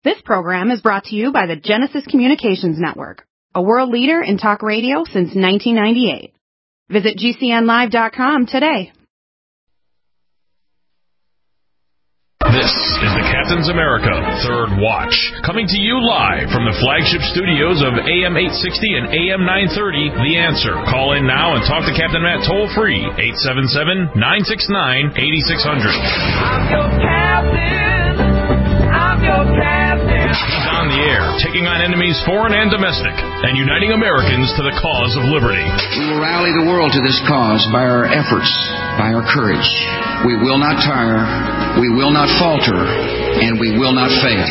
This program is brought to you by the Genesis Communications Network, a world leader in talk radio since 1998. Visit GCNlive.com today. This is the Captain's America Third Watch, coming to you live from the flagship studios of AM 860 and AM 930, The Answer. Call in now and talk to Captain Matt toll-free, 877-969-8600. I'm your captain. I'm your captain. He's on the air, taking on enemies foreign and domestic, and uniting Americans to the cause of liberty. We will rally the world to this cause by our efforts, by our courage. We will not tire, we will not falter, and we will not fail.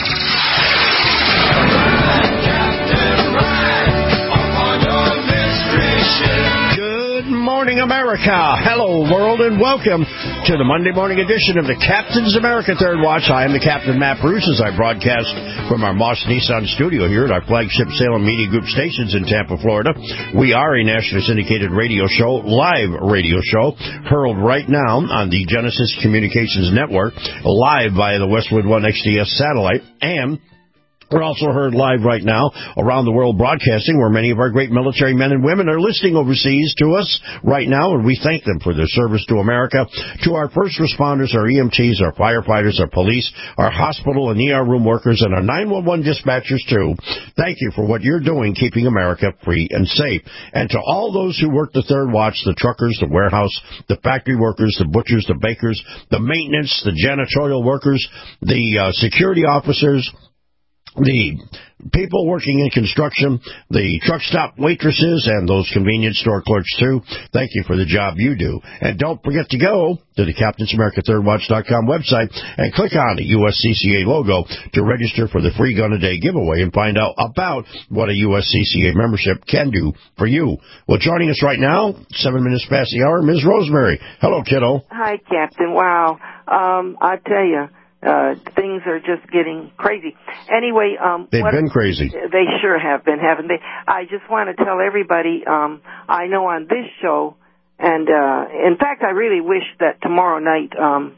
Good morning, America. Hello, world, and welcome to the Monday morning edition of the Captain's America Third Watch. I am the Captain, Matt Bruce, as I broadcast from our Moss Nissan studio here at our flagship Salem Media Group stations in Tampa, Florida. We are a nationally syndicated radio show, live radio show, hurled right now on the Genesis Communications Network, live via the Westwood One XDS satellite, and we're also heard live right now around the world broadcasting, where many of our great military men and women are listening overseas to us right now, and we thank them for their service to America. To our first responders, our EMTs, our firefighters, our police, our hospital and ER room workers, and our 911 dispatchers, too, thank you for what you're doing keeping America free and safe. And to all those who work the Third Watch, the truckers, the warehouse, the factory workers, the butchers, the bakers, the maintenance, the janitorial workers, the security officers, the people working in construction, the truck stop waitresses, and those convenience store clerks, too. Thank you for the job you do. And don't forget to go to the CaptainsAmericaThirdWatch.com website and click on the USCCA logo to register for the free gun a day giveaway and find out about what a USCCA membership can do for you. Well, joining us right now, 7 minutes past the hour, Ms. Rosemary. Hello, kiddo. Hi, Captain. Wow. I tell you, things are just getting crazy. Anyway, they've been crazy. They sure have been, haven't they? I just want to tell everybody, I know on this show, and in fact, I really wish that tomorrow night, some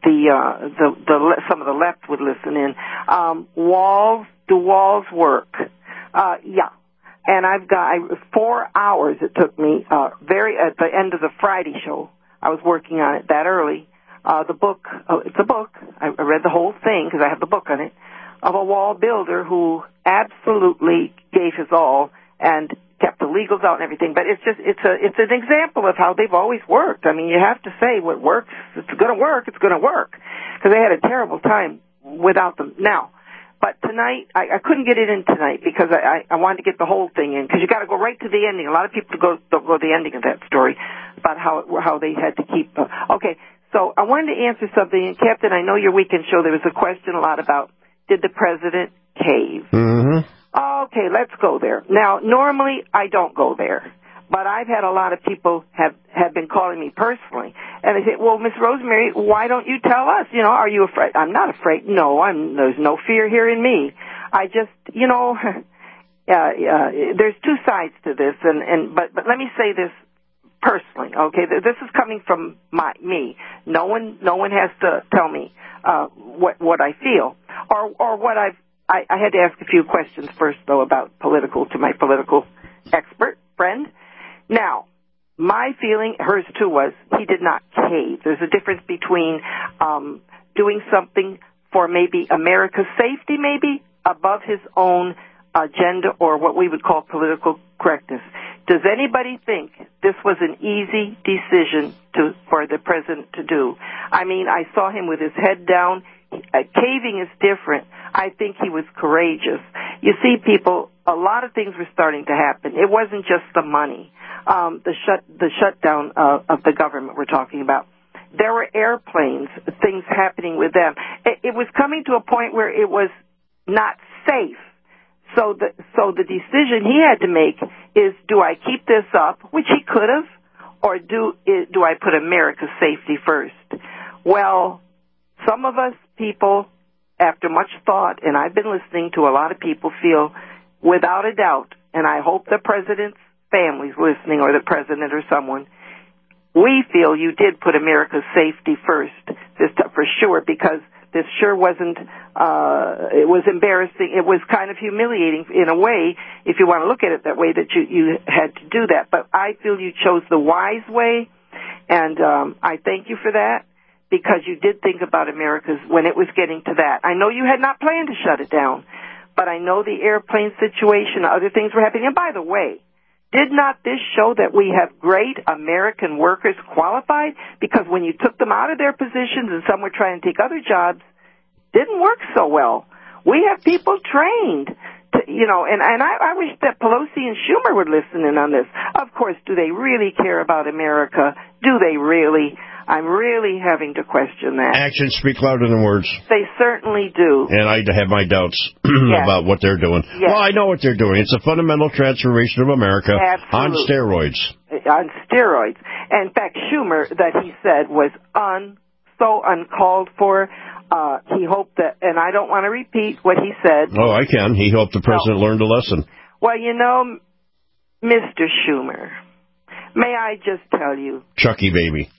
of the left would listen in. Do walls work? Yeah. And I've got 4 hours it took me, at the end of the Friday show. I was working on it that early. The book, it's a book, I read the whole thing because I have the book on it, of a wall builder who absolutely gave his all and kept the legals out and everything. But it's an example of how they've always worked. I mean, you have to say what works, it's going to work, because they had a terrible time without them. Now, but tonight, I couldn't get it in tonight because I wanted to get the whole thing in, because you got to go right to the ending. A lot of people don't go to the ending of that story about how they had to keep, okay. So I wanted to answer something. And, Captain, I know your weekend show, there was a question a lot about, did the president cave? Mm-hmm. Okay, let's go there. Now, normally I don't go there, but I've had a lot of people have been calling me personally. And they say, well, Miss Rosemary, why don't you tell us? You know, are you afraid? I'm not afraid. No, there's no fear here in me. I just, there's two sides to this. But let me say this. Personally, okay, this is coming from me. No one has to tell me what I feel or what I had to ask a few questions first, though, about to my political expert friend. Now, my feeling, hers too, was he did not cave. There's a difference between doing something for maybe America's safety, maybe above his own agenda or what we would call political correctness. Does anybody think this was an easy decision for the president to do? I mean, I saw him with his head down. Caving is different. I think he was courageous. You see, people, a lot of things were starting to happen. It wasn't just the money, the shutdown of the government we're talking about. There were airplanes, things happening with them. It was coming to a point where it was not safe. So the decision he had to make is, do I keep this up, which he could have, or do I put America's safety first? Well, some of us people, after much thought, and I've been listening to a lot of people, feel without a doubt, and I hope the president's family's listening, or the president or someone, we feel you did put America's safety first, for sure, because This sure wasn't, it was embarrassing. It was kind of humiliating in a way, if you want to look at it that way, that you had to do that. But I feel you chose the wise way, and I thank you for that, because you did think about America's when it was getting to that. I know you had not planned to shut it down, but I know the airplane situation, other things were happening. And by the way, did not this show that we have great American workers qualified? Because when you took them out of their positions and some were trying to take other jobs, didn't work so well. We have people trained to, and I wish that Pelosi and Schumer would listen in on this. Of course, do they really care about America? Do they really? I'm really having to question that. Actions speak louder than words. They certainly do. And I have my doubts about what they're doing. Yes. Well, I know what they're doing. It's a fundamental transformation of America on steroids. On steroids. In fact, Schumer, that he said was so uncalled for. He hoped that, and I don't want to repeat what he said. Oh, I can. He hoped the president learned a lesson. Well, Mr. Schumer, may I just tell you. Chucky baby,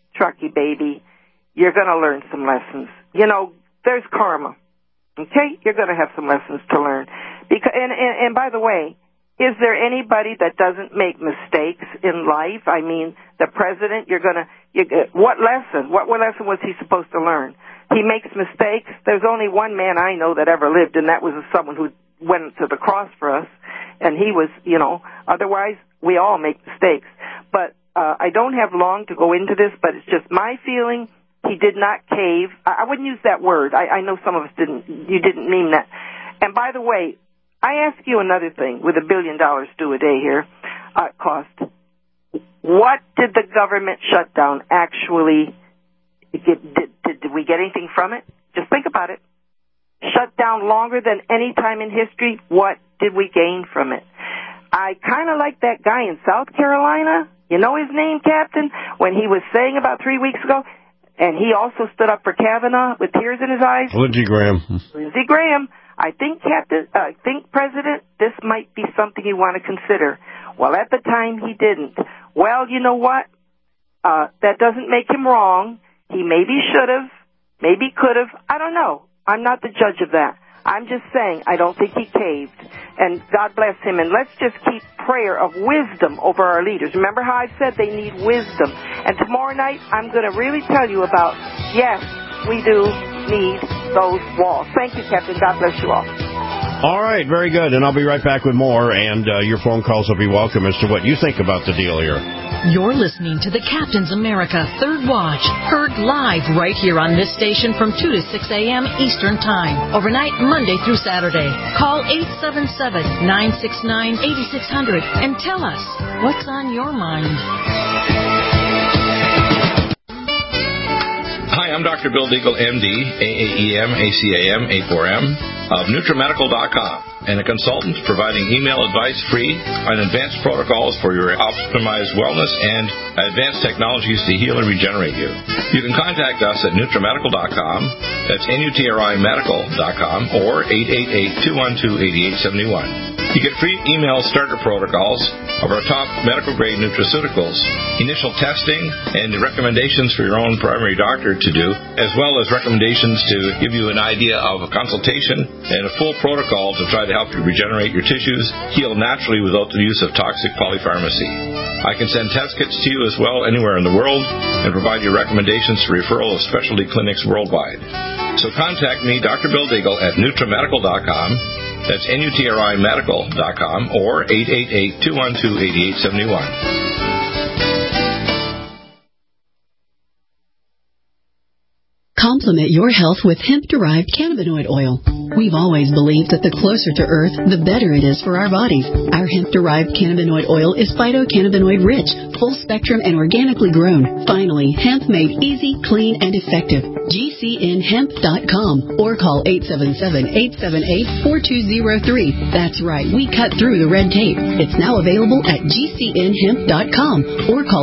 you're going to learn some lessons. There's karma. Okay? You're going to have some lessons to learn. And by the way, is there anybody that doesn't make mistakes in life? I mean, the president, what lesson? What lesson was he supposed to learn? He makes mistakes. There's only one man I know that ever lived, and that was someone who went to the cross for us. And he was, otherwise we all make mistakes. But I don't have long to go into this, but it's just my feeling he did not cave. I wouldn't use that word. I know some of us didn't. You didn't mean that. And by the way, I ask you another thing. With $1 billion due a day here, cost. What did the government shutdown actually get? Did we get anything from it? Just think about it. Shut down longer than any time in history. What did we gain from it? I kind of like that guy in South Carolina. You know his name, Captain? When he was saying about 3 weeks ago, and he also stood up for Kavanaugh with tears in his eyes. Lindsey Graham. I think, President, this might be something you want to consider. Well, at the time, he didn't. Well, you know what? That doesn't make him wrong. He maybe should have, maybe could have. I don't know. I'm not the judge of that. I'm just saying I don't think he caved. And God bless him. And let's just keep prayer of wisdom over our leaders. Remember how I said they need wisdom. And tomorrow night I'm going to really tell you about, yes, we do need those walls. Thank you, Captain. God bless you all. All right, very good. And I'll be right back with more, and your phone calls will be welcome as to what you think about the deal here. You're listening to the Captain's America Third Watch, heard live right here on this station from 2 to 6 a.m. Eastern Time, overnight Monday through Saturday. Call 877-969-8600 and tell us what's on your mind. Hi, I'm Dr. Bill Deagle, MD, AAEM, ACAM, A4M, of NutriMedical.com, and a consultant providing email advice free on advanced protocols for your optimized wellness and advanced technologies to heal and regenerate you. You can contact us at NutriMedical.com, that's NutriMedical.com, or 888-212-8871. You get free email starter protocols of our top medical-grade nutraceuticals, initial testing, and recommendations for your own primary doctor to do, as well as recommendations to give you an idea of a consultation and a full protocol to try to help you regenerate your tissues, heal naturally without the use of toxic polypharmacy. I can send test kits to you as well anywhere in the world and provide you recommendations for referral of specialty clinics worldwide. So contact me, Dr. Bill Deagle, at NutriMedical.com. That's NutriMedical.com or 888-212-8871. Complement your health with hemp-derived cannabinoid oil. We've always believed that the closer to Earth, the better it is for our bodies. Our hemp-derived cannabinoid oil is phytocannabinoid-rich, full-spectrum, and organically grown. Finally, hemp made easy, clean, and effective. GCNhemp.com or call 877-878-4203. That's right, we cut through the red tape. It's now available at GCNhemp.com or call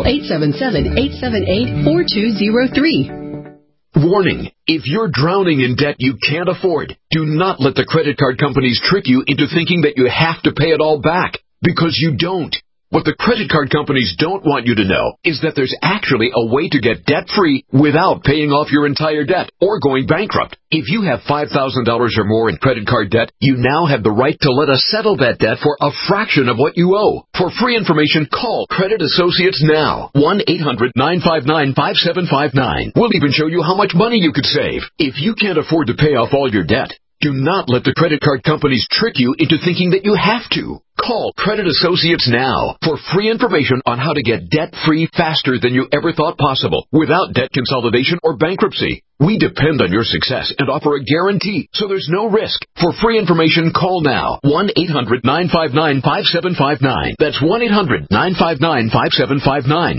877-878-4203. Warning, if you're drowning in debt you can't afford, do not let the credit card companies trick you into thinking that you have to pay it all back, because you don't. What the credit card companies don't want you to know is that there's actually a way to get debt-free without paying off your entire debt or going bankrupt. If you have $5,000 or more in credit card debt, you now have the right to let us settle that debt for a fraction of what you owe. For free information, call Credit Associates now. 1-800-959-5759. We'll even show you how much money you could save. If you can't afford to pay off all your debt, do not let the credit card companies trick you into thinking that you have to. Call Credit Associates now for free information on how to get debt-free faster than you ever thought possible without debt consolidation or bankruptcy. We depend on your success and offer a guarantee, so there's no risk. For free information, call now. 1-800-959-5759. That's 1-800-959-5759.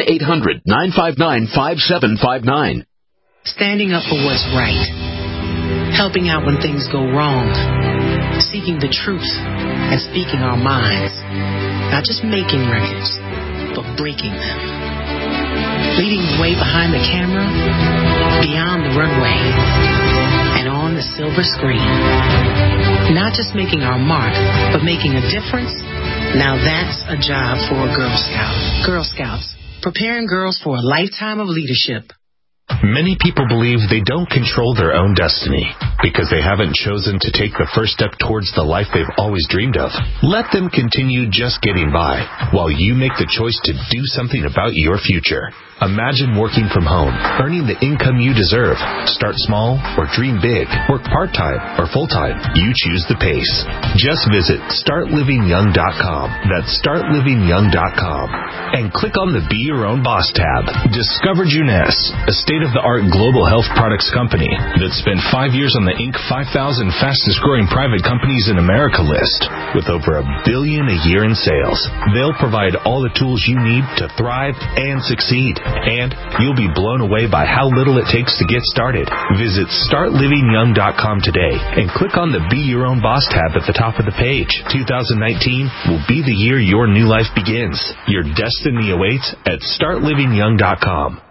1-800-959-5759. Standing up for what's right. Helping out when things go wrong, seeking the truth, and speaking our minds. Not just making records, but breaking them. Leading the way behind the camera, beyond the runway, and on the silver screen. Not just making our mark, but making a difference. Now that's a job for a Girl Scout. Girl Scouts, preparing girls for a lifetime of leadership. Many people believe they don't control their own destiny because they haven't chosen to take the first step towards the life they've always dreamed of. Let them continue just getting by while you make the choice to do something about your future. Imagine working from home, earning the income you deserve. Start small or dream big. Work part-time or full-time. You choose the pace. Just visit StartLivingYoung.com. That's StartLivingYoung.com. And click on the Be Your Own Boss tab. Discover Juness, a state-of-the-art global health products company that spent 5 years on the Inc. 5,000 fastest-growing private companies in America list with over $1 billion a year in sales. They'll provide all the tools you need to thrive and succeed. And you'll be blown away by how little it takes to get started. Visit StartLivingYoung.com today and click on the Be Your Own Boss tab at the top of the page. 2019 will be the year your new life begins. Your destiny awaits at StartLivingYoung.com.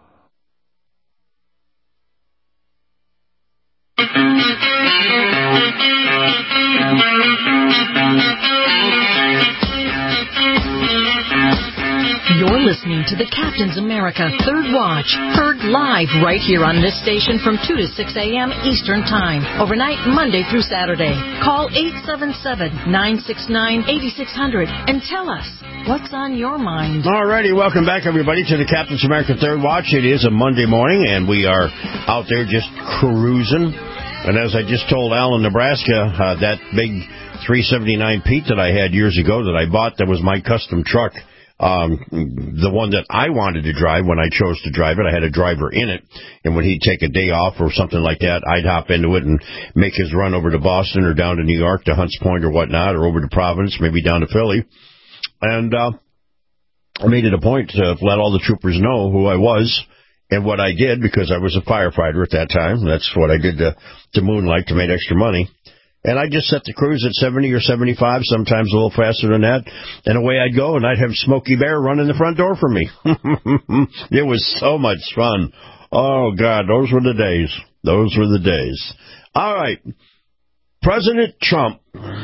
You're listening to the Captain's America Third Watch, heard live right here on this station from 2 to 6 a.m. Eastern Time, overnight Monday through Saturday. Call 877-969-8600 and tell us what's on your mind. All righty, welcome back, everybody, to the Captain's America Third Watch. It is a Monday morning, and we are out there just cruising. And as I just told Alan, Nebraska, that big 379 Pete that I had years ago that I bought, that was my custom truck. The one that I wanted to drive when I chose to drive it, I had a driver in it, and when he'd take a day off or something like that, I'd hop into it and make his run over to Boston or down to New York to Hunts Point or whatnot, or over to Providence, maybe down to Philly. And I made it a point to let all the troopers know who I was and what I did, because I was a firefighter at that time. That's what I did to moonlight to make extra money. And I just set the cruise at 70 or 75, sometimes a little faster than that. And away I'd go, and I'd have Smokey Bear running the front door for me. It was so much fun. Oh, God, those were the days. Those were the days. All right. President Trump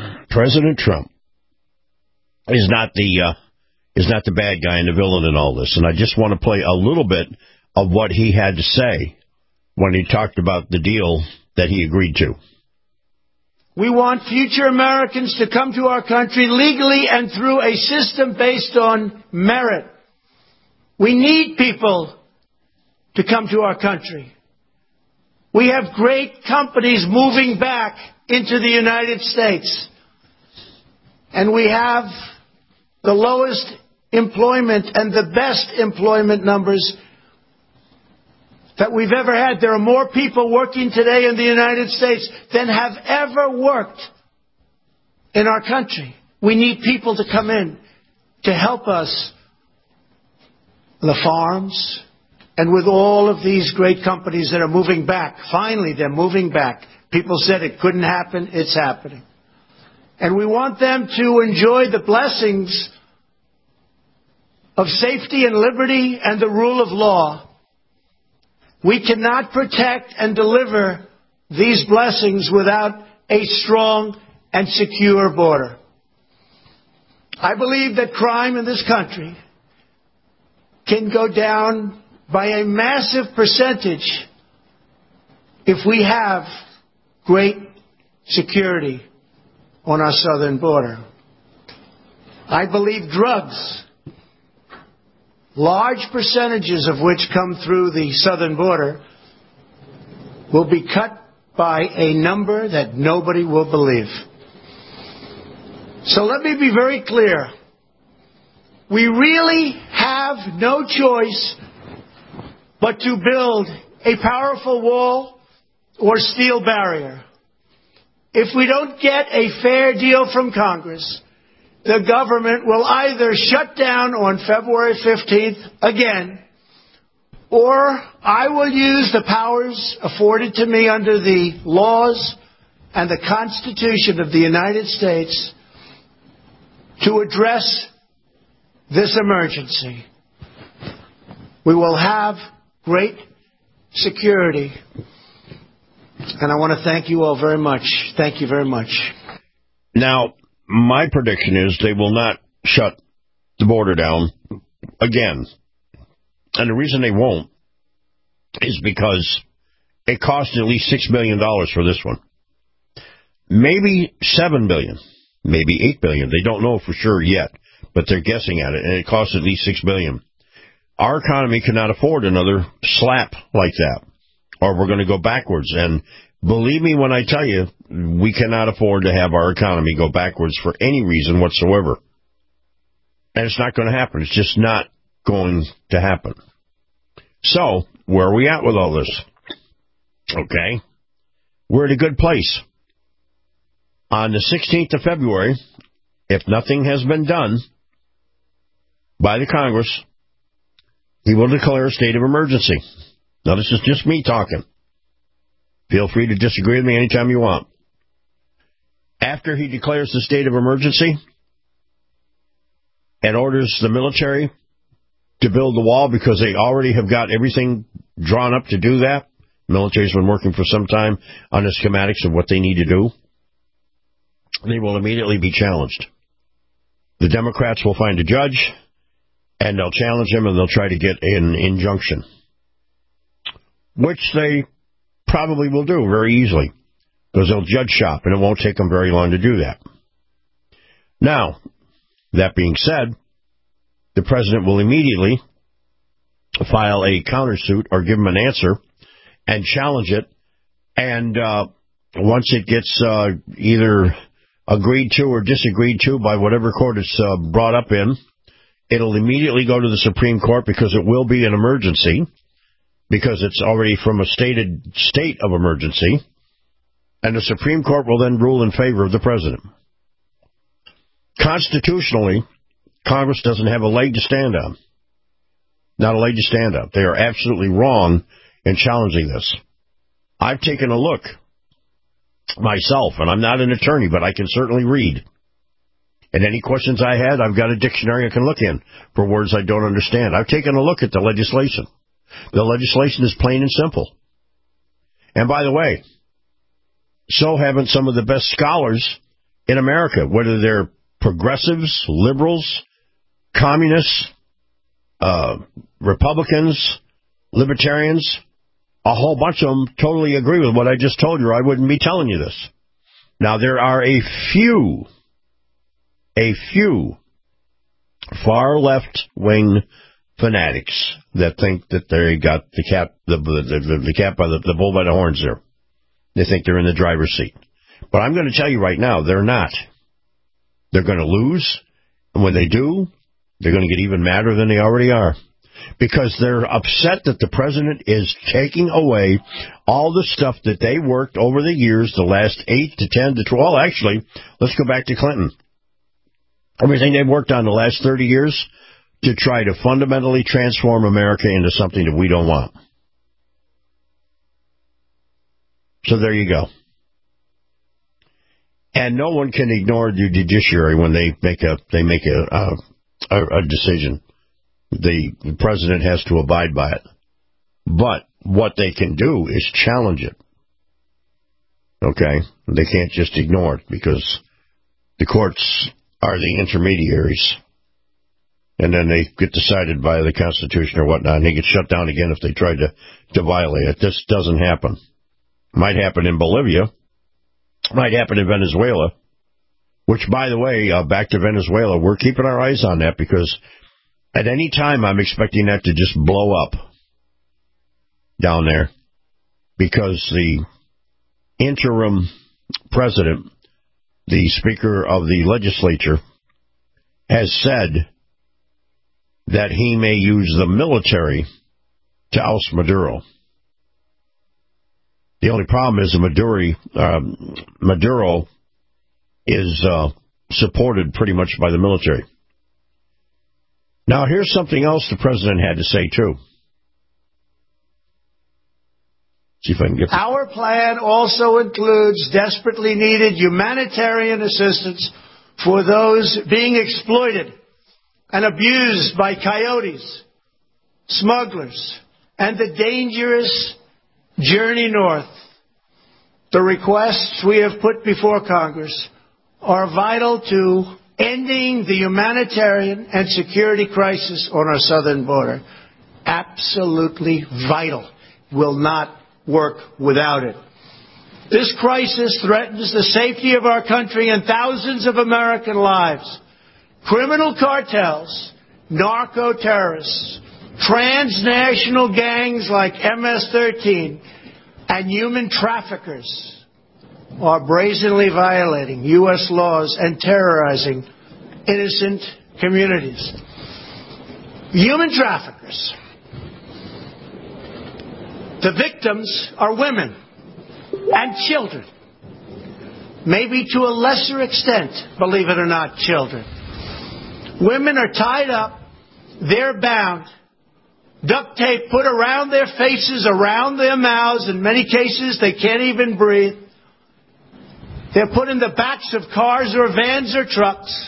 is not the bad guy and the villain in all this. And I just want to play a little bit of what he had to say when he talked about the deal that he agreed to. We want future Americans to come to our country legally and through a system based on merit. We need people to come to our country. We have great companies moving back into the United States. And we have the lowest employment and the best employment numbers that we've ever had. There are more people working today in the United States than have ever worked in our country. We need people to come in to help us, the farms, and with all of these great companies that are moving back. Finally, they're moving back. People said it couldn't happen. It's happening. And we want them to enjoy the blessings of safety and liberty and the rule of law. We cannot protect and deliver these blessings without a strong and secure border. I believe that crime in this country can go down by a massive percentage if we have great security on our southern border. I believe drugs, large percentages of which come through the southern border, will be cut by a number that nobody will believe. So let me be very clear. We really have no choice but to build a powerful wall or steel barrier. If we don't get a fair deal from Congress, the government will either shut down on February 15th again, or I will use the powers afforded to me under the laws and the Constitution of the United States to address this emergency. We will have great security. And I want to thank you all very much. Thank you very much. Now, my prediction is they will not shut the border down again. And the reason they won't is because it cost at least $6 billion for this one. Maybe $7 billion, maybe $8 billion. They don't know for sure yet, but they're guessing at it, and it costs at least $6 billion. Our economy cannot afford another slap like that, or we're going to go backwards. And believe me when I tell you, we cannot afford to have our economy go backwards for any reason whatsoever. And it's not going to happen. It's just not going to happen. So, where are we at with all this? Okay. We're in a good place. On the 16th of February, if nothing has been done by the Congress, he will declare a state of emergency. Now, this is just me talking. Feel free to disagree with me anytime you want. After he declares the state of emergency and orders the military to build the wall because they already have got everything drawn up to do that, the military's been working for some time on the schematics of what they need to do, they will immediately be challenged. The Democrats will find a judge, and they'll challenge him, and they'll try to get an injunction, which they probably will do very easily, because they'll judge shop, and it won't take them very long to do that. Now, that being said, the president will immediately file a countersuit or give him an answer and challenge it, and once it gets either agreed to or disagreed to by whatever court it's brought up in, it'll immediately go to the Supreme Court because it will be an emergency, because it's already from a stated state of emergency, and the Supreme Court will then rule in favor of the president. Constitutionally, Congress doesn't have a leg to stand on. Not a leg to stand on. They are absolutely wrong in challenging this. I've taken a look myself, and I'm not an attorney, but I can certainly read. And any questions I had, I've got a dictionary I can look in for words I don't understand. I've taken a look at the legislation. The legislation is plain and simple. And by the way, so haven't some of the best scholars in America, whether they're progressives, liberals, communists, Republicans, libertarians. A whole bunch of them totally agree with what I just told you, or I wouldn't be telling you this. Now, there are a few far left-wing fanatics that think that they got the bull by the horns there. They think they're in the driver's seat. But I'm going to tell you right now, they're not. They're going to lose, and when they do, they're going to get even madder than they already are. Because they're upset that the president is taking away all the stuff that they worked over the years, the last 8 to 10 to 12. Actually, let's go back to Clinton. Everything they've worked on the last 30 years to try to fundamentally transform America into something that we don't want. So there you go. And no one can ignore the judiciary when they make a decision. The president has to abide by it. But what they can do is challenge it. Okay? They can't just ignore it because the courts are the intermediaries. And then they get decided by the Constitution or whatnot, and they get shut down again if they try to violate it. This doesn't happen. Might happen in Bolivia. Might happen in Venezuela. Which, by the way, back to Venezuela, we're keeping our eyes on that because at any time I'm expecting that to just blow up down there because the interim president, the Speaker of the legislature, has said that he may use the military to oust Maduro. The only problem is Maduro is supported pretty much by the military. Now, here's something else the president had to say, too. See if I can get this. Our plan also includes desperately needed humanitarian assistance for those being exploited and abused by coyotes, smugglers, and the dangerous journey north. The requests we have put before Congress are vital to ending the humanitarian and security crisis on our southern border. Absolutely vital. Will not work without it. This crisis threatens the safety of our country and thousands of American lives. Criminal cartels, narco-terrorists, transnational gangs like MS-13, and human traffickers are brazenly violating U.S. laws and terrorizing innocent communities. Human traffickers. The victims are women and children. Maybe to a lesser extent, believe it or not, children. Women are tied up, they're bound, duct tape put around their faces, around their mouths. In many cases, they can't even breathe. They're put in the backs of cars or vans or trucks.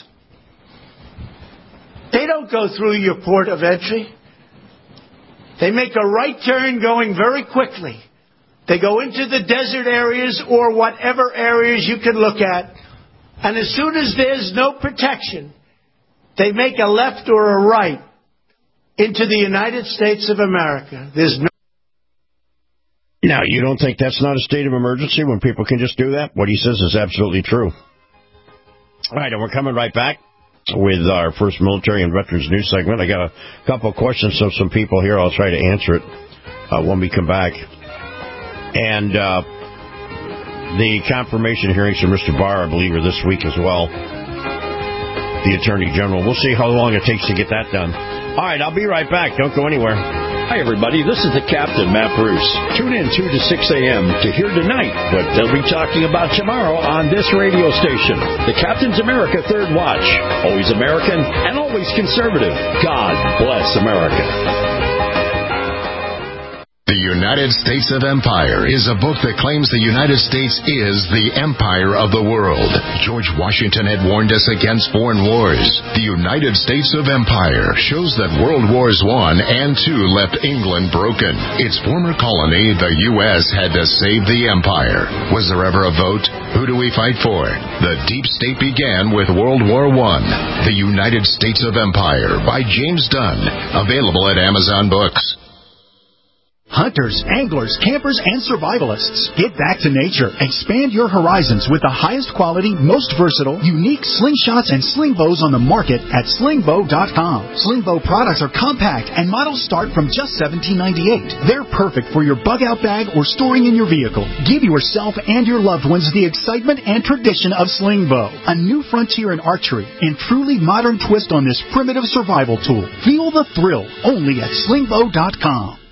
They don't go through your port of entry. They make a right turn going very quickly. They go into the desert areas or whatever areas you can look at. And as soon as there's no protection, they make a left or a right into the United States of America. There's no... Now, you don't think that's not a state of emergency when people can just do that? What he says is absolutely true. All right, and we're coming right back with our first military and veterans news segment. I got a couple of questions from some people here. I'll try to answer it when we come back. And the confirmation hearings from Mr. Barr, I believe, are this week as well. The Attorney General. We'll see how long it takes to get that done. All right, I'll be right back. Don't go anywhere. Hi, everybody. This is the Captain, Matt Bruce. Tune in 2 to 6 a.m. to hear tonight what they'll be talking about tomorrow on this radio station. The Captain's America Third Watch. Always American and always conservative. God bless America. The United States of Empire is a book that claims the United States is the empire of the world. George Washington had warned us against foreign wars. The United States of Empire shows that World Wars I and II left England broken. Its former colony, the U.S., had to save the empire. Was there ever a vote? Who do we fight for? The deep state began with World War I. The United States of Empire by James Dunn. Available at Amazon Books. Hunters, anglers, campers, and survivalists. Get back to nature. Expand your horizons with the highest quality, most versatile, unique slingshots and sling bows on the market at slingbow.com. Slingbow products are compact and models start from just $17.98. They're perfect for your bug-out bag or storing in your vehicle. Give yourself and your loved ones the excitement and tradition of Slingbow, a new frontier in archery and truly modern twist on this primitive survival tool. Feel the thrill only at slingbow.com.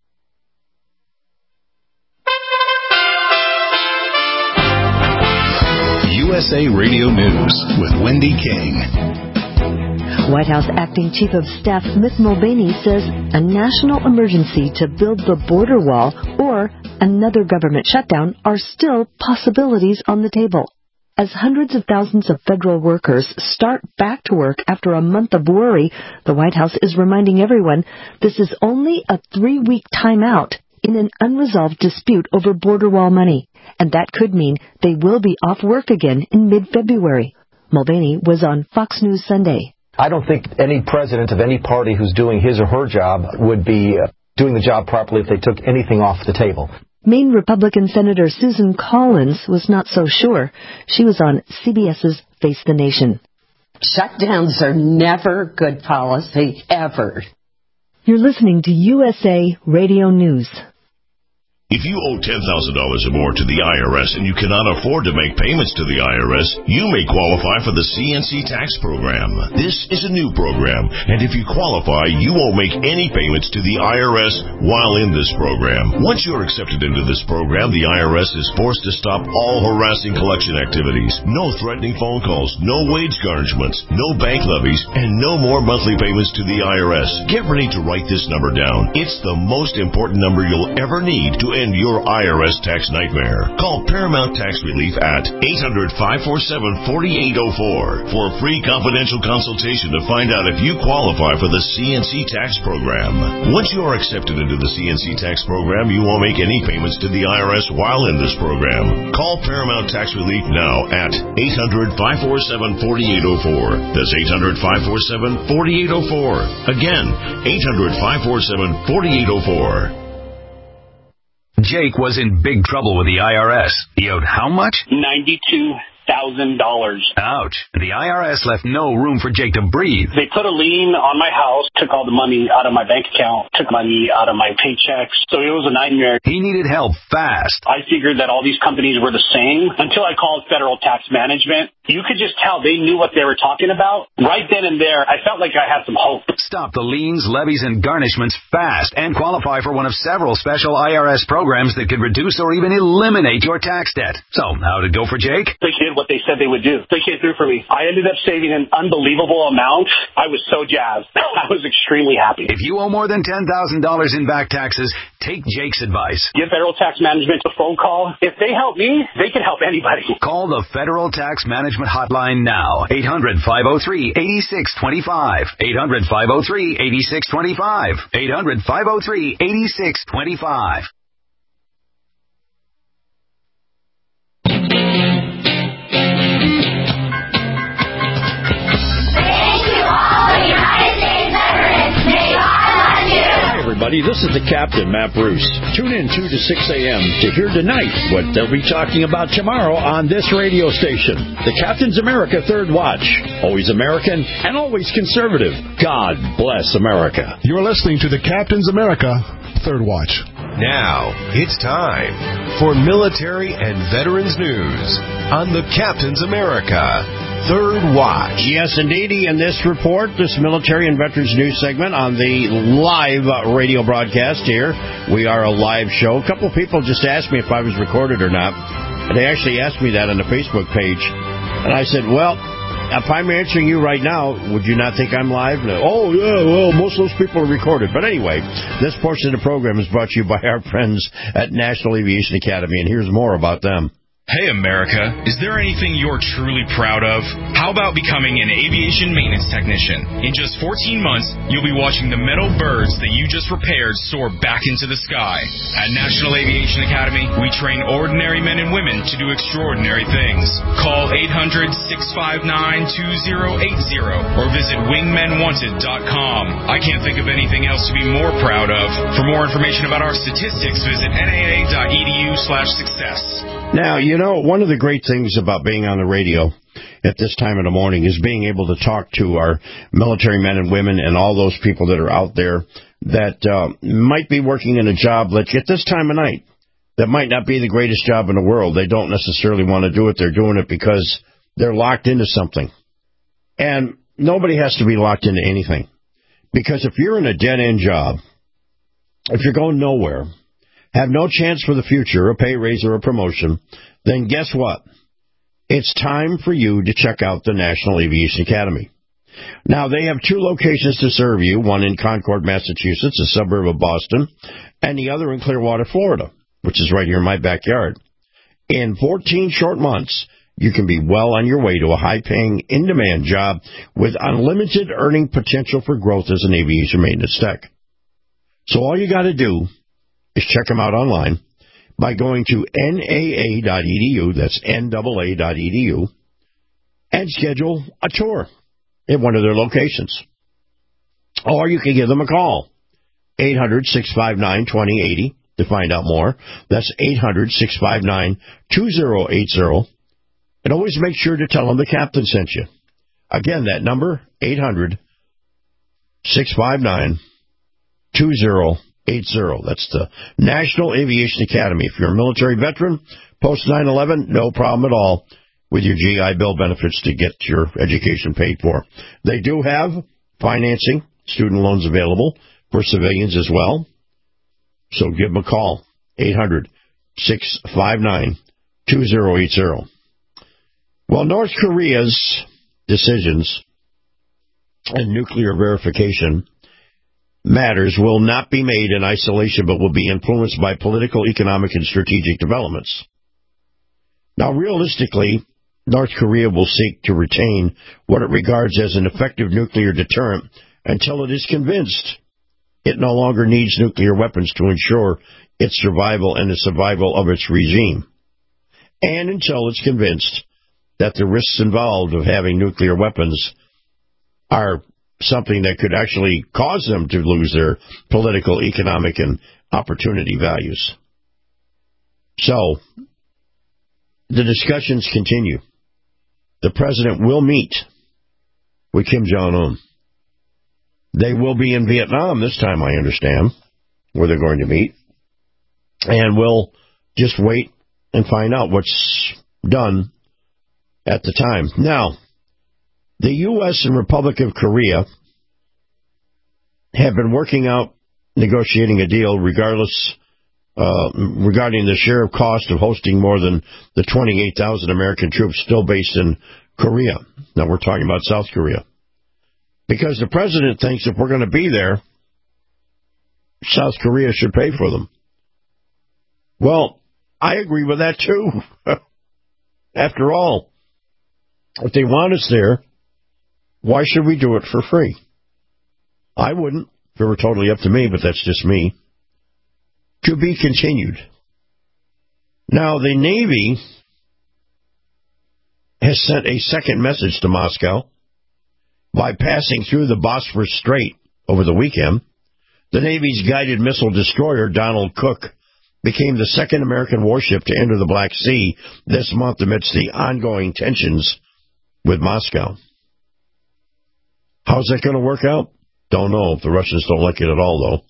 USA Radio News with Wendy King. White House Acting Chief of Staff Mick Mulvaney says a national emergency to build the border wall or another government shutdown are still possibilities on the table. As hundreds of thousands of federal workers start back to work after a month of worry, the White House is reminding everyone this is only a 3-week timeout in an unresolved dispute over border wall money, and that could mean they will be off work again in mid-February. Mulvaney was on Fox News Sunday. I don't think any president of any party who's doing his or her job would be doing the job properly if they took anything off the table. Maine Republican Senator Susan Collins was not so sure. She was on CBS's Face the Nation. Shutdowns are never good policy, ever. You're listening to USA Radio News. If you owe $10,000 or more to the IRS and you cannot afford to make payments to the IRS, you may qualify for the CNC tax program. This is a new program, and if you qualify, you won't make any payments to the IRS while in this program. Once you're accepted into this program, the IRS is forced to stop all harassing collection activities. No threatening phone calls, no wage garnishments, no bank levies, and no more monthly payments to the IRS. Get ready to write this number down. It's the most important number you'll ever need to end your IRS tax nightmare. Call Paramount Tax Relief at 800-547-4804 for a free confidential consultation to find out if you qualify for the CNC tax program. Once you are accepted into the CNC tax program, you won't make any payments to the IRS while in this program. Call Paramount Tax Relief now at 800-547-4804. That's 800-547-4804. Again, 800-547-4804. Jake was in big trouble with the IRS. He owed how much? $92,000. Ouch. The IRS left no room for Jake to breathe. They put a lien on my house, took all the money out of my bank account, took money out of my paychecks. So it was a nightmare. He needed help fast. I figured that all these companies were the same until I called Federal Tax Management. You could just tell they knew what they were talking about. Right then and there, I felt like I had some hope. Stop the liens, levies, and garnishments fast and qualify for one of several special IRS programs that could reduce or even eliminate your tax debt. So, how did it go for Jake? They did what they said they would do. They came through for me. I ended up saving an unbelievable amount. I was so jazzed. I was extremely happy. If you owe more than $10,000 in back taxes, take Jake's advice. Give Federal Tax Management a phone call. If they help me, they can help anybody. Call the Federal Tax Management hotline now. 800-503-8625. 800-503-8625. 800-503-8625. Everybody, this is the Captain, Matt Bruce. Tune in 2 to 6 a.m. to hear tonight what they'll be talking about tomorrow on this radio station. The Captain's America Third Watch. Always American and always conservative. God bless America. You're listening to the Captain's America Third Watch. Now, it's time for military and veterans news on the Captain's America Third Watch. Yes, indeedy. In this report, this military and veterans news segment on the live radio broadcast here. We are a live show. A couple of people just asked me if I was recorded or not. And they actually asked me that on the Facebook page. And I said, well, if I'm answering you right now, would you not think I'm live? No. Oh, yeah, well, most of those people are recorded. But anyway, this portion of the program is brought to you by our friends at National Aviation Academy. And here's more about them. Hey America, is there anything you're truly proud of? How about becoming an aviation maintenance technician? In just 14 months, you'll be watching the metal birds that you just repaired soar back into the sky. At National Aviation Academy, we train ordinary men and women to do extraordinary things. Call 800-659-2080 or visit wingmenwanted.com. I can't think of anything else to be more proud of. For more information about our statistics, visit naa.edu/success. Now, you know, one of the great things about being on the radio at this time of the morning is being able to talk to our military men and women and all those people that are out there that might be working in a job that at this time of night that might not be the greatest job in the world. They don't necessarily want to do it. They're doing it because they're locked into something. And nobody has to be locked into anything. Because if you're in a dead-end job, if you're going nowhere, have no chance for the future, a pay raise or a promotion, then guess what? It's time for you to check out the National Aviation Academy. Now, they have 2 locations to serve you, one in Concord, Massachusetts, a suburb of Boston, and the other in Clearwater, Florida, which is right here in my backyard. In 14 short months, you can be well on your way to a high-paying, in-demand job with unlimited earning potential for growth as an aviation maintenance tech. So all you got to do is check them out online by going to NAA.edu, that's NAA.edu, and schedule a tour at one of their locations. Or you can give them a call, 800-659-2080, to find out more. That's 800-659-2080. And always make sure to tell them the captain sent you. Again, that number, 800-659-2080. That's the National Aviation Academy. If you're a military veteran, post 9/11, no problem at all with your GI Bill benefits to get your education paid for. They do have financing, student loans available for civilians as well. So give them a call, 800-659-2080. Well, North Korea's decisions and nuclear verification matters will not be made in isolation, but will be influenced by political, economic, and strategic developments. Now, realistically, North Korea will seek to retain what it regards as an effective nuclear deterrent until it is convinced it no longer needs nuclear weapons to ensure its survival and the survival of its regime, and until it's convinced that the risks involved of having nuclear weapons are something that could actually cause them to lose their political, economic, and opportunity values. So, the discussions continue. The president will meet with Kim Jong-un. They will be in Vietnam this time, I understand, where they're going to meet. And we'll just wait and find out what's done at the time. Now, the U.S. and Republic of Korea have been working out, negotiating a deal regarding the share of cost of hosting more than the 28,000 American troops still based in Korea. Now, we're talking about South Korea. Because the president thinks if we're going to be there, South Korea should pay for them. Well, I agree with that, too. After all, if they want us there, why should we do it for free? I wouldn't, if it were totally up to me, but that's just me. To be continued. Now, the Navy has sent a second message to Moscow by passing through the Bosphorus Strait over the weekend. The Navy's guided missile destroyer, Donald Cook, became the second American warship to enter the Black Sea this month amidst the ongoing tensions with Moscow. How's that going to work out? Don't know. The Russians don't like it at all, though.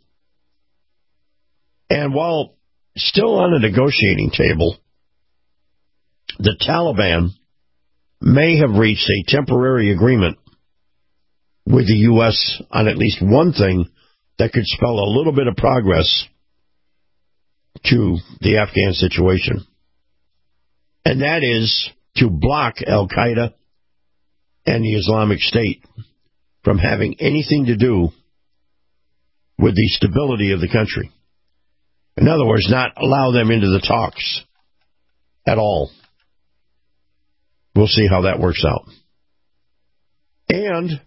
And while still on a negotiating table, the Taliban may have reached a temporary agreement with the U.S. on at least one thing that could spell a little bit of progress to the Afghan situation. And that is to block Al-Qaeda and the Islamic State from having anything to do with the stability of the country. In other words, not allow them into the talks at all. We'll see how that works out. And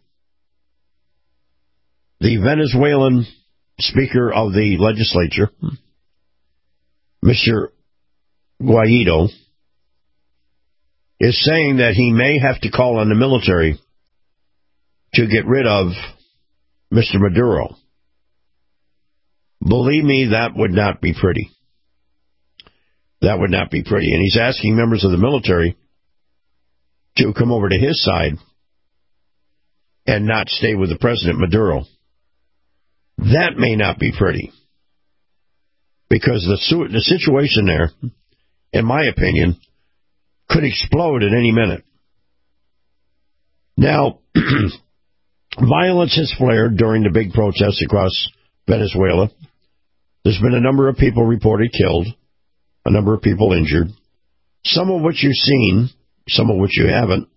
the Venezuelan Speaker of the legislature, Mr. Guaido, is saying that he may have to call on the military to get rid of Mr. Maduro. Believe me, that would not be pretty. That would not be pretty. And he's asking members of the military to come over to his side and not stay with the President Maduro. That may not be pretty. Because the situation there, in my opinion, could explode at any minute. Now, violence has flared during the big protests across Venezuela. There's been a number of people reported killed, a number of people injured, some of which you've seen, some of which you haven't.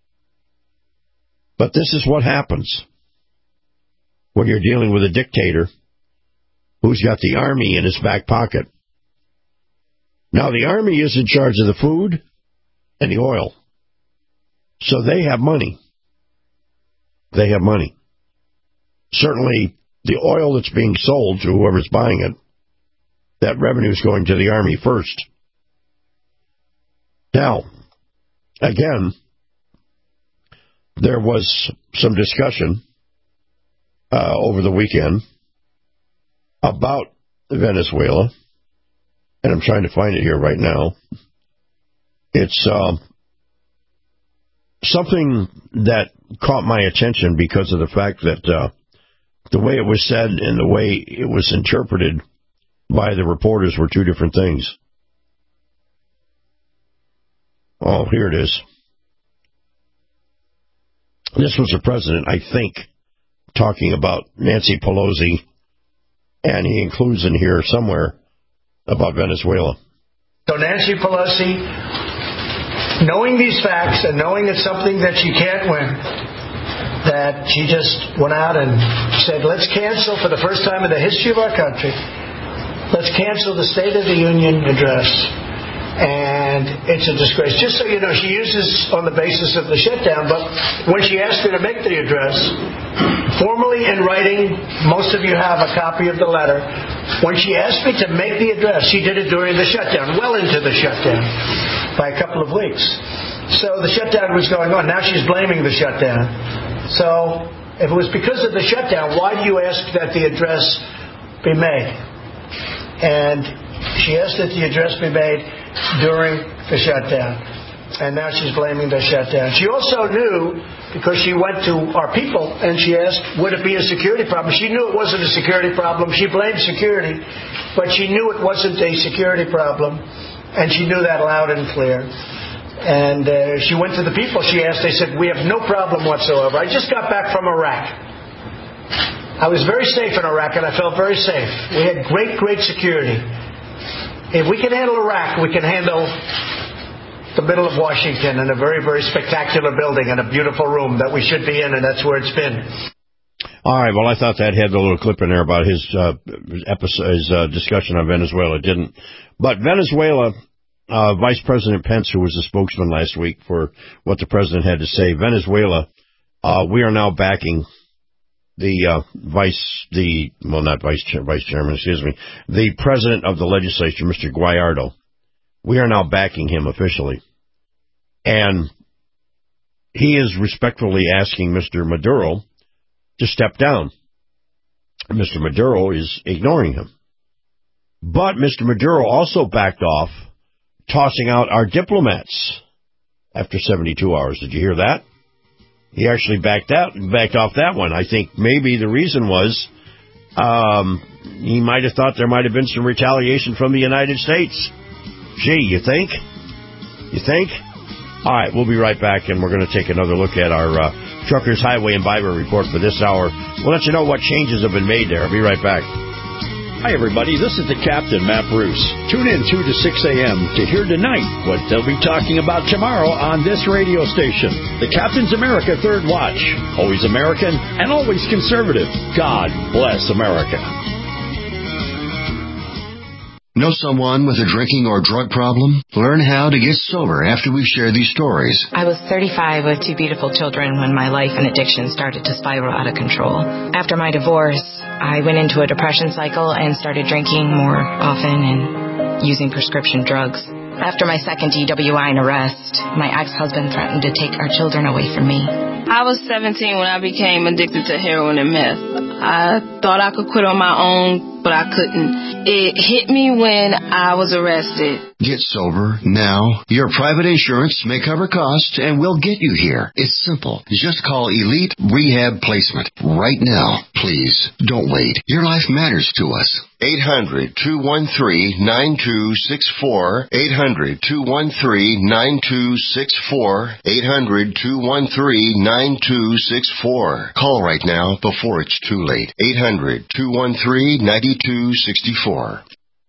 But this is what happens when you're dealing with a dictator who's got the army in his back pocket. Now, the army is in charge of the food and the oil. So they have money. They have money. Certainly, the oil that's being sold to whoever's buying it, that revenue is going to the army first. Now, again, there was some discussion over the weekend about Venezuela, and I'm trying to find it here right now. It's something that caught my attention because of the fact that the way it was said and the way it was interpreted by the reporters were two different things. Oh, here it is. This was the president, I think, talking about Nancy Pelosi, and he includes in here somewhere about Venezuela. So Nancy Pelosi, knowing these facts and knowing it's something that she can't win, that she just went out and said, let's cancel for the first time in the history of our country, let's cancel the State of the Union address. And it's a disgrace. Just so you know, she uses on the basis of the shutdown, but when she asked her to make the address, formally in writing, most of you have a copy of the letter, when she asked me to make the address, she did it during the shutdown, well into the shutdown, by a couple of weeks. So the shutdown was going on. Now she's blaming the shutdown. So if it was because of the shutdown, why do you ask that the address be made? And she asked that the address be made during the shutdown. And now she's blaming the shutdown. She also knew, because she went to our people and she asked, would it be a security problem? She knew it wasn't a security problem. She blamed security, but she knew it wasn't a security problem. And she knew that loud and clear. And she went to the people. She asked, they said, we have no problem whatsoever. I just got back from Iraq. I was very safe in Iraq, and I felt very safe. We had great, great security. If we can handle Iraq, we can handle the middle of Washington in a very, very spectacular building and a beautiful room that we should be in, and that's where it's been. All right, well, I thought that had a little clip in there about his discussion on Venezuela. It didn't. But Venezuela, Vice President Pence, who was the spokesman last week for what the president had to say, Venezuela, we are now backing the president of the legislature, Mr. Guaidó. We are now backing him officially. And he is respectfully asking Mr. Maduro to step down. Mr. Maduro is ignoring him. But Mr. Maduro also backed off, tossing out our diplomats after 72 hours. Did you hear that? He actually backed off that one. I think maybe the reason was he might have thought there might have been some retaliation from the United States. Gee, you think? You think? All right, we'll be right back, and we're going to take another look at our Truckers, Highway, and Byway report for this hour. We'll let you know what changes have been made there. I'll be right back. Hi, everybody. This is the Captain, Matt Bruce. Tune in 2 to 6 a.m. to hear tonight what they'll be talking about tomorrow on this radio station. The Captain's America Third Watch. Always American and always conservative. God bless America. Know someone with a drinking or drug problem? Learn how to get sober after we share these stories. I was 35 with two beautiful children when my life and addiction started to spiral out of control. After my divorce, I went into a depression cycle and started drinking more often and using prescription drugs. After my second DWI and arrest, my ex-husband threatened to take our children away from me. I was 17 when I became addicted to heroin and meth. I thought I could quit on my own, but I couldn't. It hit me when I was arrested. Get sober now. Your private insurance may cover costs and we'll get you here. It's simple. Just call Elite Rehab Placement right now. Please, don't wait. Your life matters to us. 800-213-9264. 800-213-9264. 800-213-9264. Call right now before it's too late. 800-213-9264.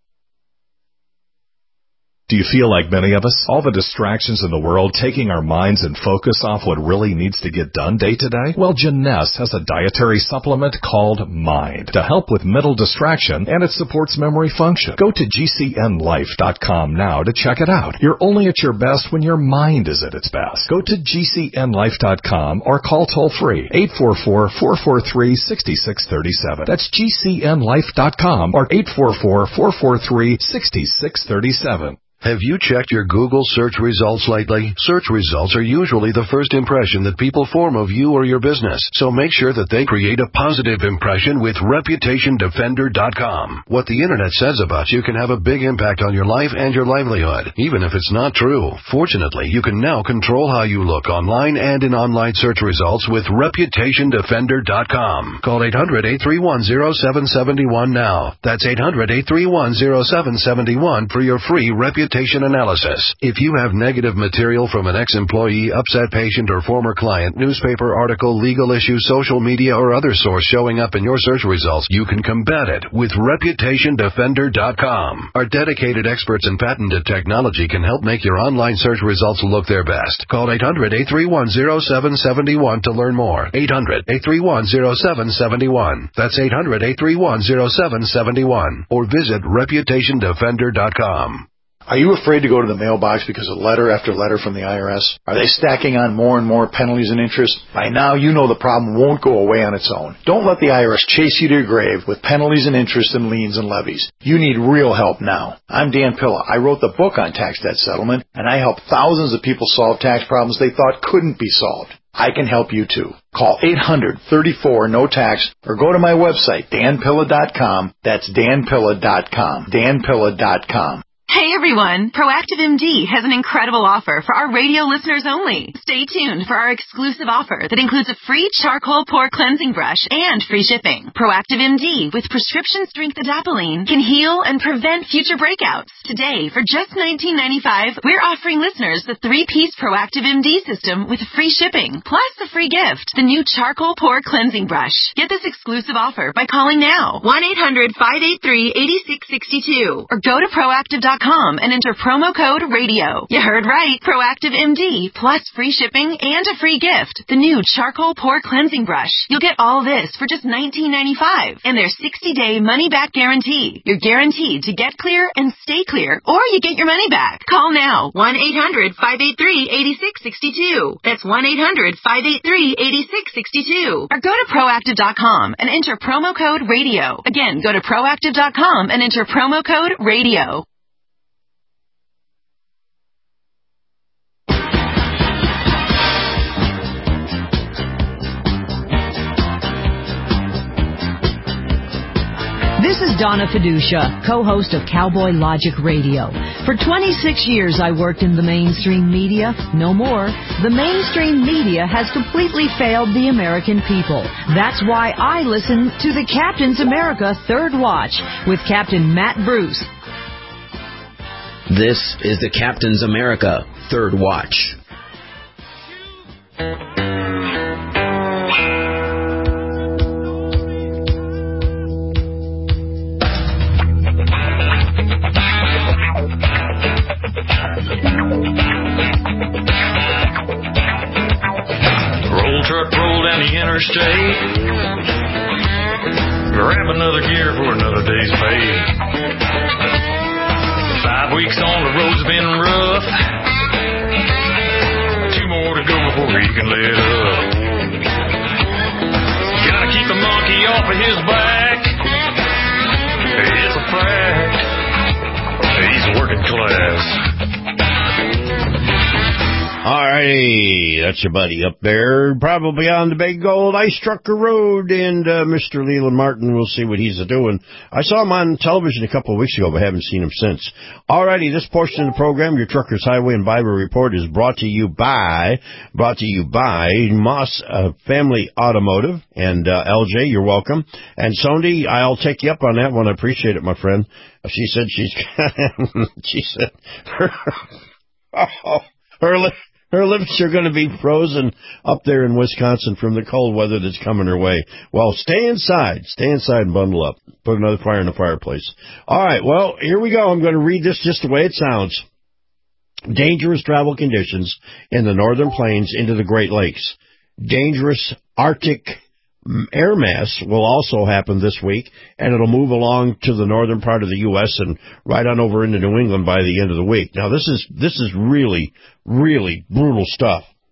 Do you feel like many of us? All the distractions in the world taking our minds and focus off what really needs to get done day to day? Well, Jeunesse has a dietary supplement called Mind to help with mental distraction, and it supports memory function. Go to GCNlife.com now to check it out. You're only at your best when your mind is at its best. Go to GCNlife.com or call toll-free 844-443-6637. That's GCNlife.com or 844-443-6637. Have you checked your Google search results lately? Search results are usually the first impression that people form of you or your business, so make sure that they create a positive impression with ReputationDefender.com. What the Internet says about you can have a big impact on your life and your livelihood, even if it's not true. Fortunately, you can now control how you look online and in online search results with ReputationDefender.com. Call 800-831-0771 now. That's 800-831-0771 for your free reputation analysis. If you have negative material from an ex-employee, upset patient, or former client, newspaper article, legal issue, social media, or other source showing up in your search results, you can combat it with ReputationDefender.com. Our dedicated experts in patented technology can help make your online search results look their best. Call 800-831-0771 to learn more. 800-831-0771. That's 800-831-0771. Or visit ReputationDefender.com. Are you afraid to go to the mailbox because of letter after letter from the IRS? Are they stacking on more and more penalties and interest? By now, you know the problem won't go away on its own. Don't let the IRS chase you to your grave with penalties and interest and liens and levies. You need real help now. I'm Dan Pilla. I wrote the book on tax debt settlement, and I help thousands of people solve tax problems they thought couldn't be solved. I can help you too. Call 800-34-NO-TAX or go to my website, danpilla.com. That's danpilla.com. danpilla.com. Hey everyone, Proactive MD has an incredible offer for our radio listeners only. Stay tuned for our exclusive offer that includes a free charcoal pore cleansing brush and free shipping. Proactive MD with prescription strength adapalene can heal and prevent future breakouts. Today, for just $19.95, we're offering listeners the 3-piece Proactive MD system with free shipping, plus a free gift, the new charcoal pore cleansing brush. Get this exclusive offer by calling now, 1-800-583-8662, or go to proactive.com and enter promo code RADIO. You heard right. Proactive MD plus free shipping and a free gift. The new charcoal pore cleansing brush. You'll get all this for just $19.95 and their 60-day money-back guarantee. You're guaranteed to get clear and stay clear, or you get your money back. Call now. 1-800-583-8662. That's 1-800-583-8662. Or go to proactive.com and enter promo code RADIO. Again, go to proactive.com and enter promo code RADIO. This is Donna Fiducia, co-host of Cowboy Logic Radio. For 26 years, I worked in the mainstream media. No more. The mainstream media has completely failed the American people. That's why I listen to the Captain's America Third Watch with Captain Matt Bruce. This is the Captain's America Third Watch. Truck roll down the interstate, grab another gear for another day's pay. 5 weeks on the road's been rough, 2 more to go before he can let up. Gotta keep the monkey off of his back, it's a fact, he's working class. All righty, that's your buddy up there, probably on the big old ice trucker road, and Mr. Leland Martin, we'll see what he's doing. I saw him on television a couple of weeks ago, but haven't seen him since. All righty, this portion of the program, your Truckers Highway and Bible Report, is brought to you by Moss Family Automotive, and LJ, you're welcome. And Sondi, I'll take you up on that one. I appreciate it, my friend. She said her lips are going to be frozen up there in Wisconsin from the cold weather that's coming her way. Well, stay inside and bundle up. Put another fire in the fireplace. All right, well, here we go. I'm going to read this just the way it sounds. Dangerous travel conditions in the northern plains into the Great Lakes. Dangerous Arctic air mass will also happen this week, and it'll move along to the northern part of the U.S. and right on over into New England by the end of the week. Now, this is really, really brutal stuff.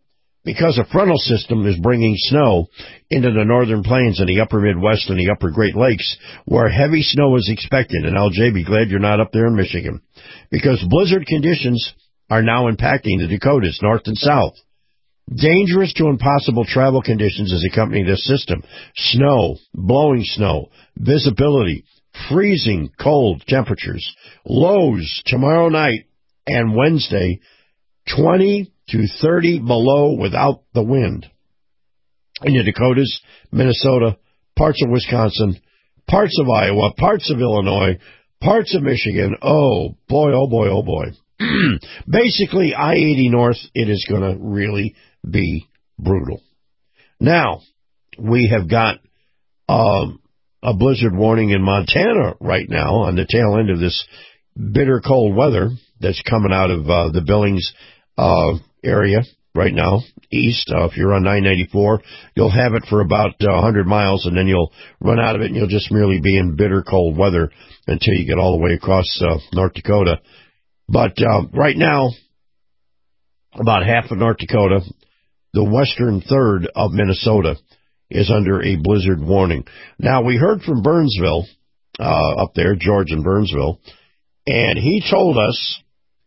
because a frontal system is bringing snow into the northern plains and the upper Midwest and the upper Great Lakes, where heavy snow is expected. And LJ, be glad you're not up there in Michigan, because blizzard conditions are now impacting the Dakotas, north and south. Dangerous to impossible travel conditions is accompanying this system. Snow, blowing snow, visibility, freezing cold temperatures. Lows tomorrow night and Wednesday, 20 to 30 below without the wind. In the Dakotas, Minnesota, parts of Wisconsin, parts of Iowa, parts of Illinois, parts of Michigan. Oh, boy, oh, boy, oh, boy. Basically, I-80 North, it is going to really be brutal. Now, we have got a blizzard warning in Montana right now on the tail end of this bitter cold weather that's coming out of the Billings area right now, east. If you're on 994, you'll have it for about 100 miles, and then you'll run out of it, and you'll just merely be in bitter cold weather until you get all the way across North Dakota. But right now, about half of North Dakota, the western third of Minnesota, is under a blizzard warning. Now, we heard from Burnsville, up there, George in Burnsville, and he told us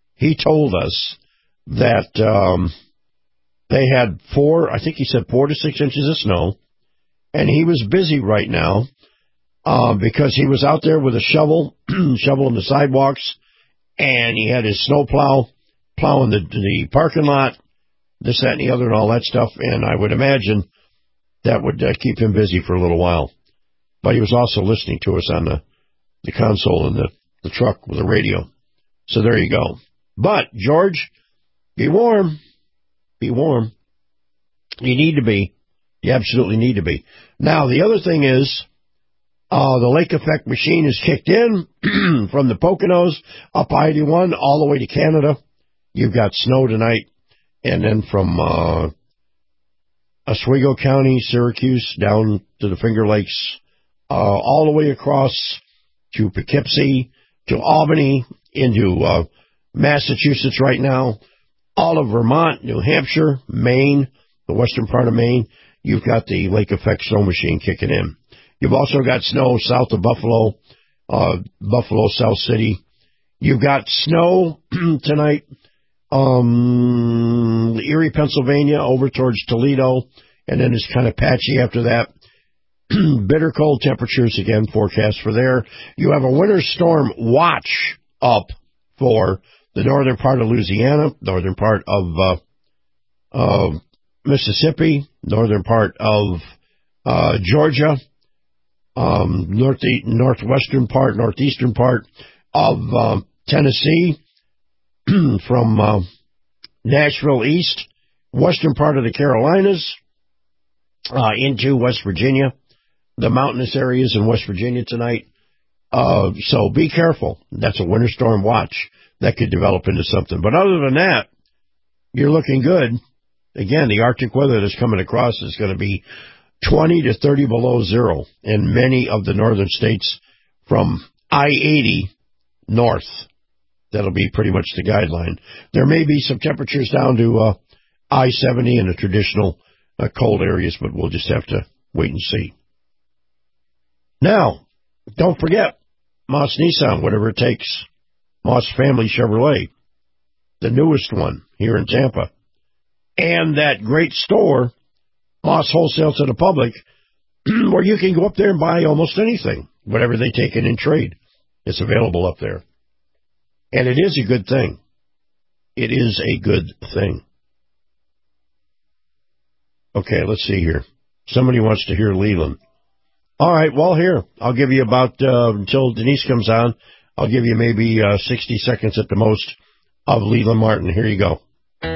that they had 4 to 6 inches of snow, and he was busy right now because he was out there with a shovel, shoveling the sidewalks, and he had his snow plow plowing the parking lot, this, that, and the other, and all that stuff, and I would imagine that would keep him busy for a little while. But he was also listening to us on the console in the truck with the radio. So there you go. But, George, be warm. Be warm. You need to be. You absolutely need to be. Now, the other thing is, the lake effect machine is kicked in from the Poconos up I-81 all the way to Canada. You've got snow tonight. And then from Oswego County, Syracuse, down to the Finger Lakes, all the way across to Poughkeepsie, to Albany, into Massachusetts right now, all of Vermont, New Hampshire, Maine, the western part of Maine, you've got the lake effect snow machine kicking in. You've also got snow south of Buffalo, South City. You've got snow tonight, Erie, Pennsylvania, over towards Toledo, and then it's kind of patchy after that. Bitter cold temperatures, again, forecast for there. You have a winter storm watch up for the northern part of Louisiana, northern part of Mississippi, northern part of Georgia, northwestern part, northeastern part of Tennessee, from Nashville east, western part of the Carolinas, into West Virginia, the mountainous areas in West Virginia tonight. So be careful. That's a winter storm watch. That could develop into something. But other than that, you're looking good. Again, the Arctic weather that's coming across is going to be 20 to 30 below zero in many of the northern states from I-80 north. That'll be pretty much the guideline. There may be some temperatures down to I-70 in the traditional cold areas, but we'll just have to wait and see. Now, don't forget, Moss Nissan, whatever it takes. Moss Family Chevrolet, the newest one here in Tampa. And that great store, Moss Wholesale to the Public, where you can go up there and buy almost anything, whatever they take it in trade. It's available up there. And it is a good thing. It is a good thing. Okay, let's see here. Somebody wants to hear Leland. All right, well, here. I'll give you about, until Denise comes on, I'll give you maybe 60 seconds at the most of Leland Martin. Here you go.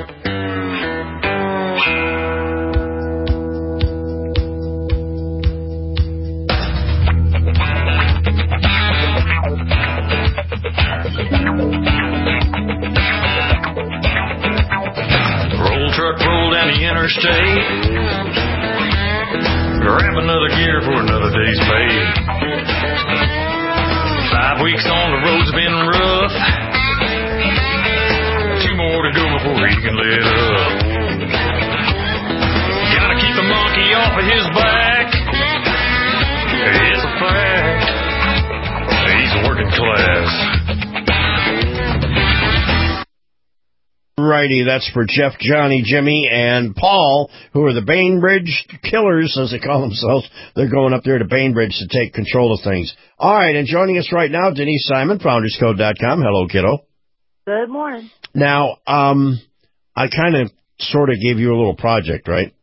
Interstate, grab another gear for another day's pay. 5 weeks on the road's been rough. 2 more to go before he can let up. off of his back. It's a fact. He's working class. Righty, that's for Jeff, Johnny, Jimmy, and Paul, who are the Bainbridge Killers, as they call themselves. They're going up there to Bainbridge to take control of things. All right, and joining us right now, Denise Simon, FoundersCode.com. Hello, kiddo. Good morning. Now, I kind of sort of gave you a little project, right?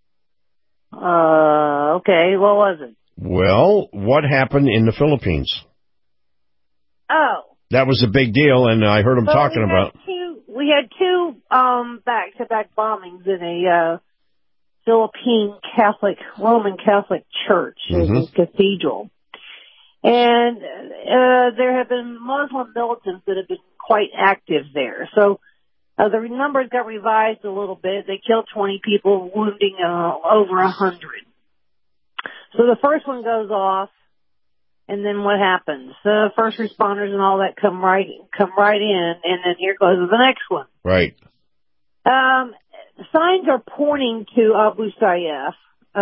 Okay, what was it? Well, what happened in the Philippines? Oh. That was a big deal, and I heard them talking about... We had two back-to-back bombings in a Philippine Roman Catholic church, a cathedral. And there have been Muslim militants that have been quite active there. So the numbers got revised a little bit. They killed 20 people, wounding over 100. So the first one goes off. And then what happens? First responders and all that come right in, and then here goes the next one. Right. Signs are pointing to Abu Sayyaf,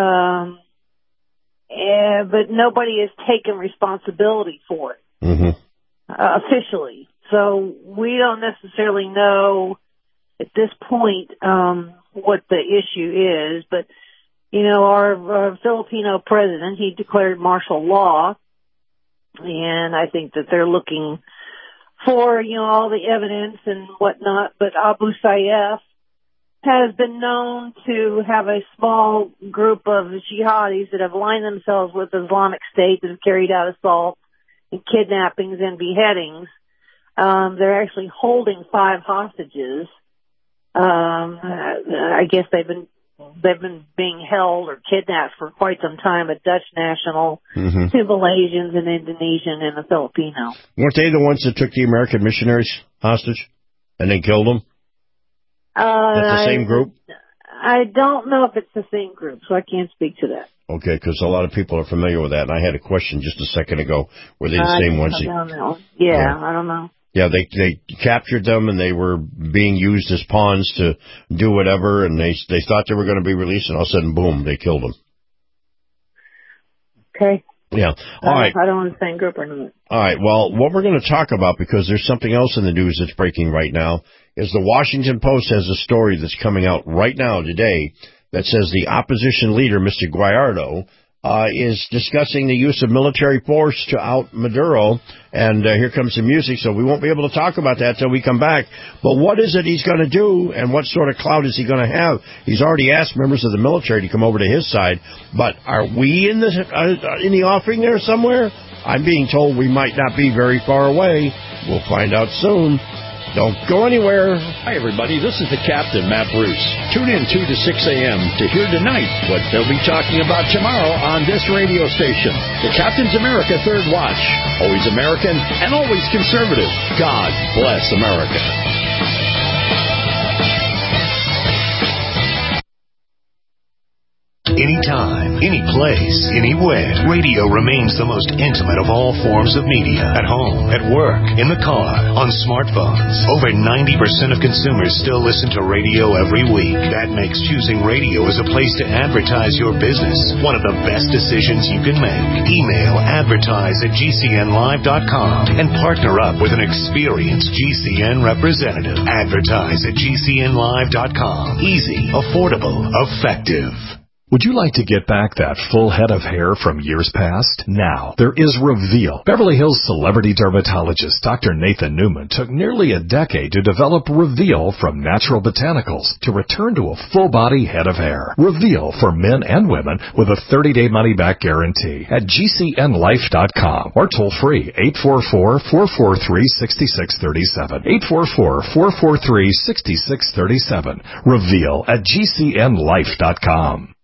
but nobody has taken responsibility for it officially. So we don't necessarily know at this point what the issue is. But you know, our Filipino president, he declared martial law. And I think that they're looking for, you know, all the evidence and whatnot. But Abu Sayyaf has been known to have a small group of jihadis that have aligned themselves with Islamic State that have carried out assaults and kidnappings and beheadings. They're actually holding 5 hostages. I guess they've been being held or kidnapped for quite some time, a Dutch national, 2 Malaysians, an Indonesian, and a Filipino. Weren't they the ones that took the American missionaries hostage and then killed them? Is that the same group? I don't know if it's the same group, so I can't speak to that. Okay, because a lot of people are familiar with that, and I had a question just a second ago. Were they the same ones? I don't know. Yeah, I don't know. Yeah, they captured them, and they were being used as pawns to do whatever, and they thought they were going to be released, and all of a sudden, boom, they killed them. Okay. Yeah. All right. I don't know the same group or not. All right. Well, what we're going to talk about, because there's something else in the news that's breaking right now, is the Washington Post has a story that's coming out right now today that says the opposition leader, Mr. Guajardo, is discussing the use of military force to out Maduro. And here comes the music, so we won't be able to talk about that till we come back. But what is it he's going to do, and what sort of clout is he going to have? He's already asked members of the military to come over to his side, but are we in the offing there somewhere? I'm being told we might not be very far away. We'll find out soon. Don't go anywhere. Hi, everybody. This is the Captain, Matt Bruce. Tune in 2 to 6 a.m. to hear tonight what they'll be talking about tomorrow on this radio station. The Captain's America Third Watch. Always American and always conservative. God bless America. Anytime, any place, anywhere, radio remains the most intimate of all forms of media. At home, at work, in the car, on smartphones. Over 90% of consumers still listen to radio every week. That makes choosing radio as a place to advertise your business one of the best decisions you can make. Email advertise@gcnlive.com and partner up with an experienced GCN representative. Advertise@gcnlive.com. Easy, affordable, effective. Would you like to get back that full head of hair from years past? Now, there is Reveal. Beverly Hills celebrity dermatologist Dr. Nathan Newman took nearly a decade to develop Reveal from natural botanicals to return to a full-body head of hair. Reveal for men and women with a 30-day money-back guarantee at GCNlife.com or toll-free 844-443-6637. 844-443-6637. Reveal at GCNlife.com.